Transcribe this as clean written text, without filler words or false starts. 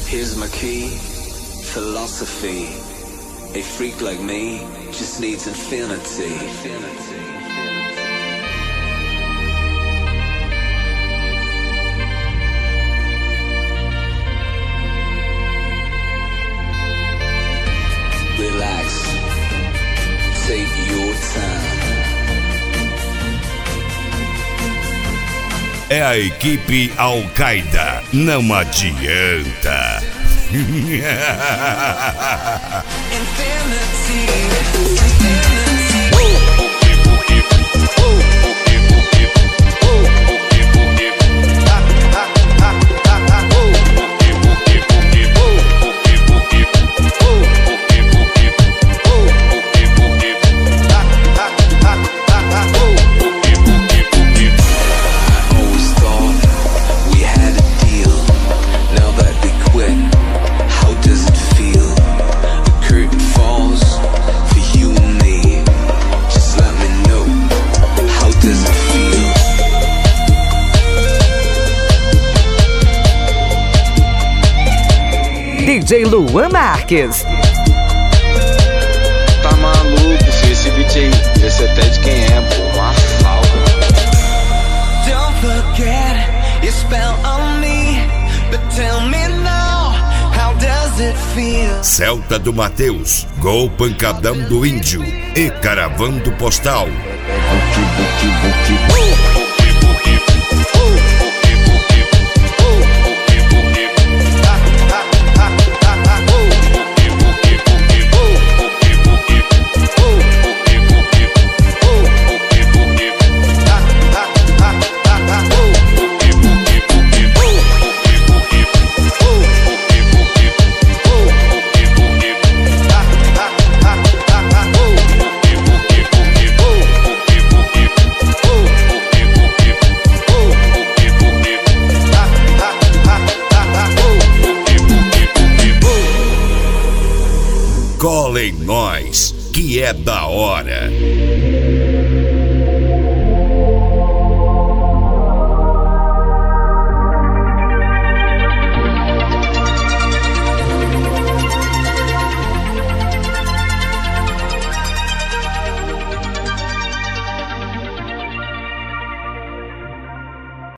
Here's my key, philosophy. A freak like me just needs infinity. Relax, take your time. É a equipe Al-Qaeda, não adianta. DJ Luan Marques. Tá maluco, filho, esse beat aí, esse até de quem é, pô, uma falca. Don't forget your spell on me, but tell me now, how does it feel? Celta do Mateus, Gol Pancadão do Índio e Caravando Postal. Cola em nós, que é da hora.